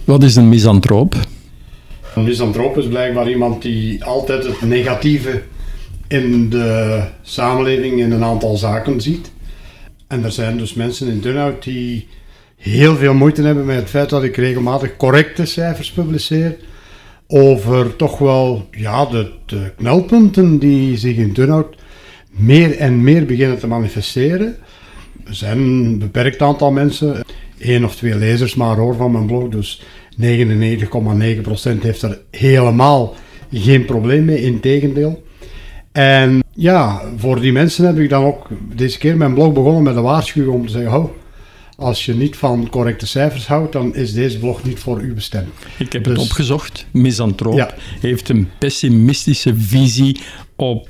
Wat is een misantroop? Een misantroop is blijkbaar iemand die altijd het negatieve in de samenleving in een aantal zaken ziet. En er zijn dus mensen in Turnhout die heel veel moeite hebben met het feit dat ik regelmatig correcte cijfers publiceer over toch wel de knelpunten die zich in Turnhout meer en meer beginnen te manifesteren. Er zijn een beperkt aantal mensen, 1 of 2 lezers maar hoor van mijn blog, dus 99,9% heeft er helemaal geen probleem mee, integendeel. En ja, voor die mensen heb ik dan ook deze keer mijn blog begonnen met een waarschuwing om te zeggen, als je niet van correcte cijfers houdt, dan is deze blog niet voor u bestemd. Ik heb het opgezocht. Misantroop heeft een pessimistische visie op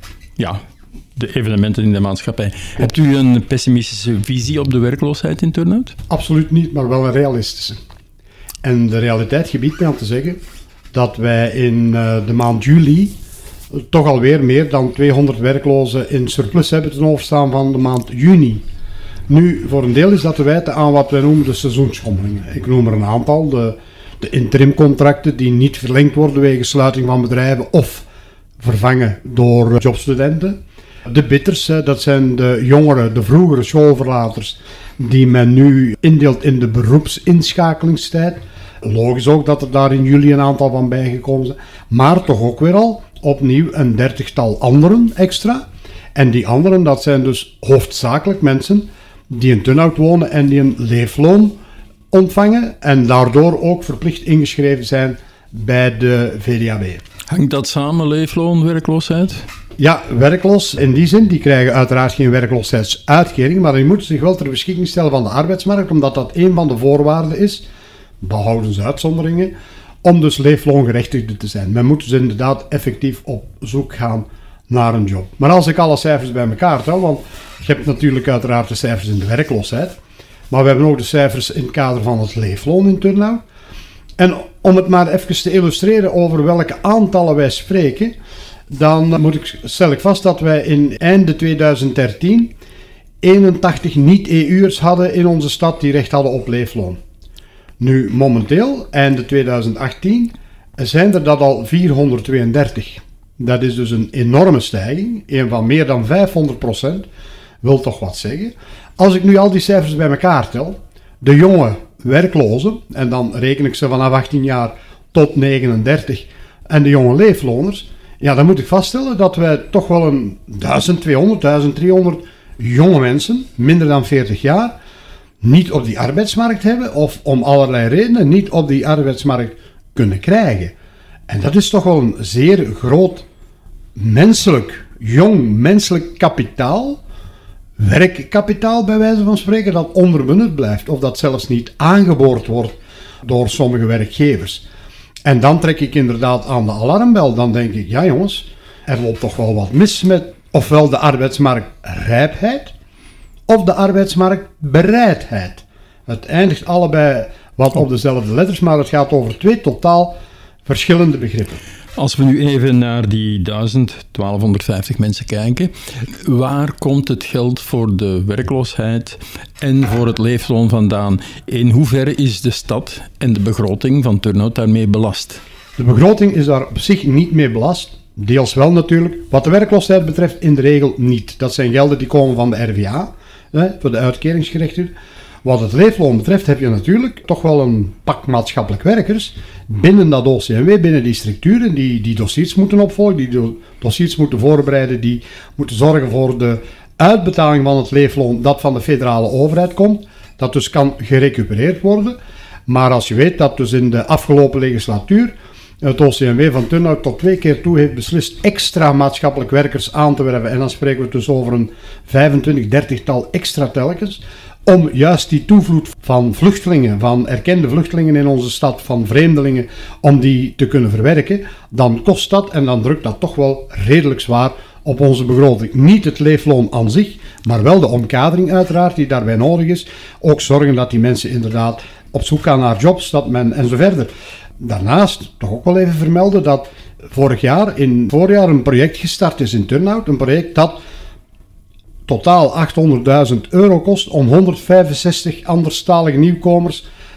de evenementen in de maatschappij. Hebt u een pessimistische visie op de werkloosheid in Turnhout? Absoluut niet, maar wel een realistische. En de realiteit gebiedt mij om te zeggen dat wij in de maand juli toch alweer meer dan 200 werklozen in surplus hebben ten overstaan van de maand juni. Nu, voor een deel is dat te wijten aan wat wij noemen de seizoensschommelingen. Ik noem er een aantal, de interimcontracten die niet verlengd worden wegens sluiting van bedrijven of vervangen door jobstudenten. De bitters, dat zijn de jongeren, de vroegere schoolverlaters, die men nu indeelt in de beroepsinschakelingstijd. Logisch ook dat er daar in juli een aantal van bijgekomen zijn, maar toch ook weer al opnieuw een 30-tal anderen extra. En die anderen, dat zijn dus hoofdzakelijk mensen die in Turnhout wonen en die een leefloon ontvangen en daardoor ook verplicht ingeschreven zijn bij de VDAB. Hangt dat samen, leefloon, werkloosheid? Ja, werkloos in die zin, die krijgen uiteraard geen werkloosheidsuitkering, maar die moeten zich wel ter beschikking stellen van de arbeidsmarkt, omdat dat een van de voorwaarden is, behoudens uitzonderingen, om dus leefloongerechtigde te zijn. Men moet dus inderdaad effectief op zoek gaan naar een job. Maar als ik alle cijfers bij elkaar tel, want je hebt natuurlijk uiteraard de cijfers in de werkloosheid, maar we hebben ook de cijfers in het kader van het leefloon in Turnhout. En om het maar even te illustreren over welke aantallen wij spreken, dan stel ik vast dat wij in einde 2013 81 niet-EU'ers hadden in onze stad die recht hadden op leefloon. Nu, momenteel, einde 2018, zijn er dat al 432. Dat is dus een enorme stijging, een van meer dan 500%, wil toch wat zeggen. Als ik nu al die cijfers bij elkaar tel, de jonge werklozen, en dan reken ik ze vanaf 18 jaar tot 39, en de jonge leefloners, ja, dan moet ik vaststellen dat wij toch wel een 1200, 1300 jonge mensen, minder dan 40 jaar, niet op die arbeidsmarkt hebben, of om allerlei redenen niet op die arbeidsmarkt kunnen krijgen. En dat is toch wel een zeer groot jong menselijk kapitaal, werkkapitaal bij wijze van spreken, dat onderbenut blijft, of dat zelfs niet aangeboord wordt door sommige werkgevers. En dan trek ik inderdaad aan de alarmbel. Dan denk ik, ja jongens, er loopt toch wel wat mis met ofwel de arbeidsmarktrijpheid of de arbeidsmarktbereidheid. Het eindigt allebei wat op dezelfde letters, maar het gaat over 2 totaal verschillende begrippen. Als we nu even naar die 1250 mensen kijken, waar komt het geld voor de werkloosheid en voor het leefloon vandaan? In hoeverre is de stad en de begroting van Turnhout daarmee belast? De begroting is daar op zich niet mee belast. Deels wel natuurlijk. Wat de werkloosheid betreft in de regel niet. Dat zijn gelden die komen van de RVA, voor de uitkeringsgerechtigden. Wat het leefloon betreft heb je natuurlijk toch wel een pak maatschappelijk werkers binnen dat OCMW, binnen die structuren, die dossiers moeten opvolgen, die dossiers moeten voorbereiden, die moeten zorgen voor de uitbetaling van het leefloon dat van de federale overheid komt, dat dus kan gerecupereerd worden. Maar als je weet dat dus in de afgelopen legislatuur het OCMW van Turnhout tot 2 keer toe heeft beslist extra maatschappelijk werkers aan te werven, en dan spreken we dus over een 25-30-tal extra telkens, om juist die toevloed van vluchtelingen, van erkende vluchtelingen in onze stad, van vreemdelingen, om die te kunnen verwerken, dan kost dat en dan drukt dat toch wel redelijk zwaar op onze begroting. Niet het leefloon aan zich, maar wel de omkadering uiteraard die daarbij nodig is. Ook zorgen dat die mensen inderdaad op zoek gaan naar jobs, dat men en zo verder. Daarnaast toch ook wel even vermelden dat vorig jaar, in het voorjaar, een project gestart is in Turnhout. Een project dat totaal €800.000 kost om 165 anderstalige nieuwkomers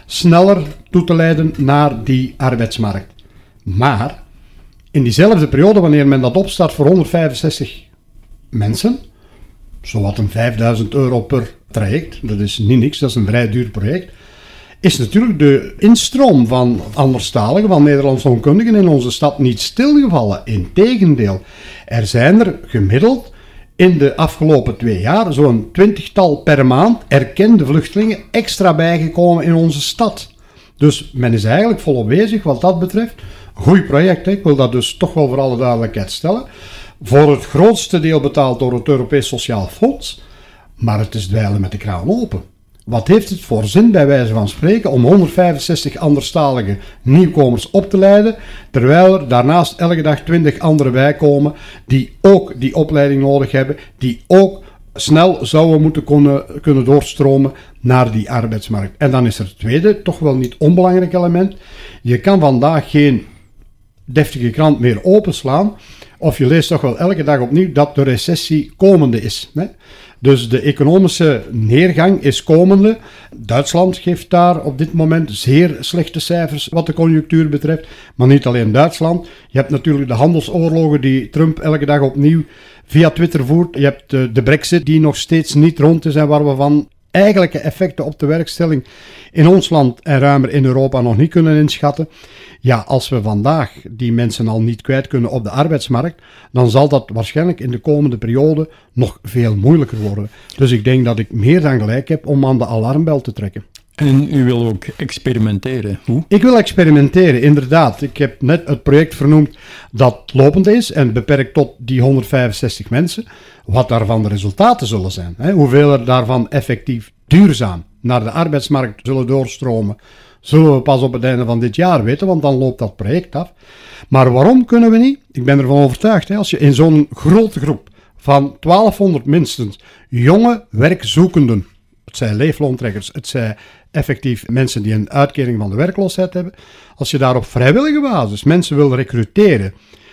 sneller toe te leiden naar die arbeidsmarkt. Maar in diezelfde periode, wanneer men dat opstart voor 165 mensen, zowat een €5.000 per traject, dat is niet niks, dat is een vrij duur project, is natuurlijk de instroom van anderstaligen, van Nederlandse onkundigen in onze stad niet stilgevallen. Integendeel, er zijn er gemiddeld in de afgelopen 2 jaar zo'n 20-tal per maand erkende vluchtelingen extra bijgekomen in onze stad. Dus men is eigenlijk volop bezig wat dat betreft. Goed project, hè? Ik wil dat dus toch wel voor alle duidelijkheid stellen. Voor het grootste deel betaald door het Europees Sociaal Fonds, maar het is dweilen met de kraan open. Wat heeft het voor zin, bij wijze van spreken, om 165 anderstalige nieuwkomers op te leiden, terwijl er daarnaast elke dag 20 anderen bijkomen die ook die opleiding nodig hebben, die ook snel zouden moeten kunnen doorstromen naar die arbeidsmarkt. En dan is er het tweede, toch wel niet onbelangrijk element. Je kan vandaag geen deftige krant meer openslaan, of je leest toch wel elke dag opnieuw dat de recessie komende is, hè? Dus de economische neergang is komende. Duitsland geeft daar op dit moment zeer slechte cijfers wat de conjunctuur betreft. Maar niet alleen Duitsland. Je hebt natuurlijk de handelsoorlogen die Trump elke dag opnieuw via Twitter voert. Je hebt de Brexit die nog steeds niet rond is en waar we van eigenlijke effecten op de werkstelling in ons land en ruimer in Europa nog niet kunnen inschatten. Ja, als we vandaag die mensen al niet kwijt kunnen op de arbeidsmarkt, dan zal dat waarschijnlijk in de komende periode nog veel moeilijker worden. Dus ik denk dat ik meer dan gelijk heb om aan de alarmbel te trekken. En u wil ook experimenteren. Hoe? Ik wil experimenteren, inderdaad. Ik heb net het project vernoemd dat lopend is en beperkt tot die 165 mensen. Wat daarvan de resultaten zullen zijn. Hè? Hoeveel er daarvan effectief duurzaam naar de arbeidsmarkt zullen doorstromen, zullen we pas op het einde van dit jaar weten, want dan loopt dat project af. Maar waarom kunnen we niet? Ik ben ervan overtuigd, hè, als je in zo'n grote groep van 1200 minstens jonge werkzoekenden, het zijn leefloontrekkers, het zijn effectief mensen die een uitkering van de werkloosheid hebben, als je daar op vrijwillige basis mensen wil recruteren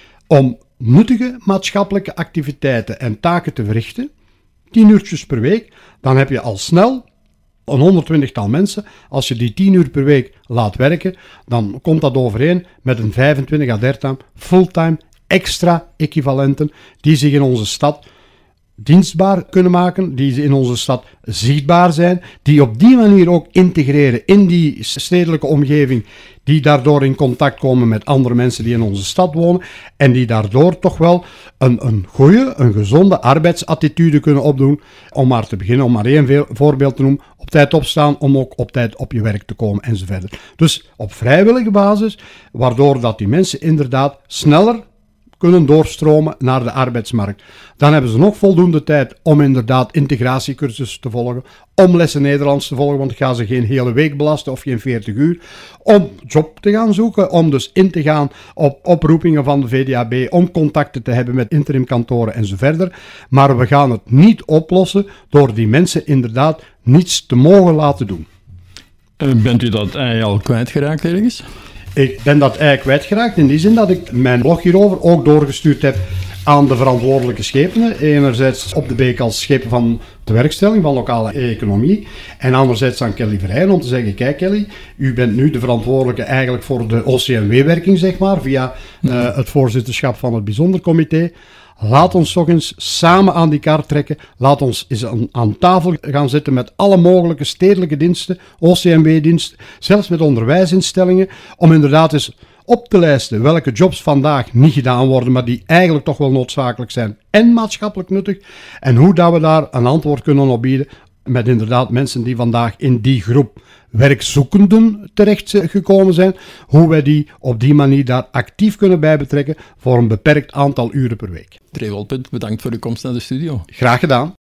om nuttige maatschappelijke activiteiten en taken te verrichten, 10 uurtjes per week, dan heb je al snel een 120-tal mensen. Als je die 10 uur per week laat werken, dan komt dat overeen met een 25 à 30 fulltime extra equivalenten die zich in onze stad dienstbaar kunnen maken, die in onze stad zichtbaar zijn, die op die manier ook integreren in die stedelijke omgeving, die daardoor in contact komen met andere mensen die in onze stad wonen en die daardoor toch wel een goede, een gezonde arbeidsattitude kunnen opdoen, om maar te beginnen, om maar één voorbeeld te noemen, op tijd opstaan, om ook op tijd op je werk te komen enzovoort. Dus op vrijwillige basis, waardoor dat die mensen inderdaad sneller kunnen doorstromen naar de arbeidsmarkt. Dan hebben ze nog voldoende tijd om inderdaad integratiecursussen te volgen, om lessen Nederlands te volgen, want ik ga ze geen hele week belasten of geen 40 uur, om job te gaan zoeken, om dus in te gaan op oproepingen van de VDAB, om contacten te hebben met interimkantoren enzovoort. Maar we gaan het niet oplossen door die mensen inderdaad niets te mogen laten doen. Bent u dat ei al kwijtgeraakt ergens? Ik ben dat ei kwijtgeraakt in die zin dat ik mijn blog hierover ook doorgestuurd heb aan de verantwoordelijke schepenen. Enerzijds op de Beek als schepen van de werkstelling van lokale economie. En anderzijds aan Kelly Verheyen om te zeggen, kijk Kelly, u bent nu de verantwoordelijke eigenlijk voor de OCMW-werking, zeg maar, via het voorzitterschap van het bijzonder comité. Laat ons toch eens samen aan die kaart trekken. Laat ons eens aan tafel gaan zitten met alle mogelijke stedelijke diensten, OCMW-diensten, zelfs met onderwijsinstellingen, om inderdaad eens op te lijsten welke jobs vandaag niet gedaan worden, maar die eigenlijk toch wel noodzakelijk zijn en maatschappelijk nuttig. En hoe dat we daar een antwoord kunnen op bieden met inderdaad mensen die vandaag in die groep werkzoekenden terecht gekomen zijn, hoe wij die op die manier daar actief kunnen bij betrekken voor een beperkt aantal uren per week. Tree Wolpert, bedankt voor uw komst naar de studio. Graag gedaan.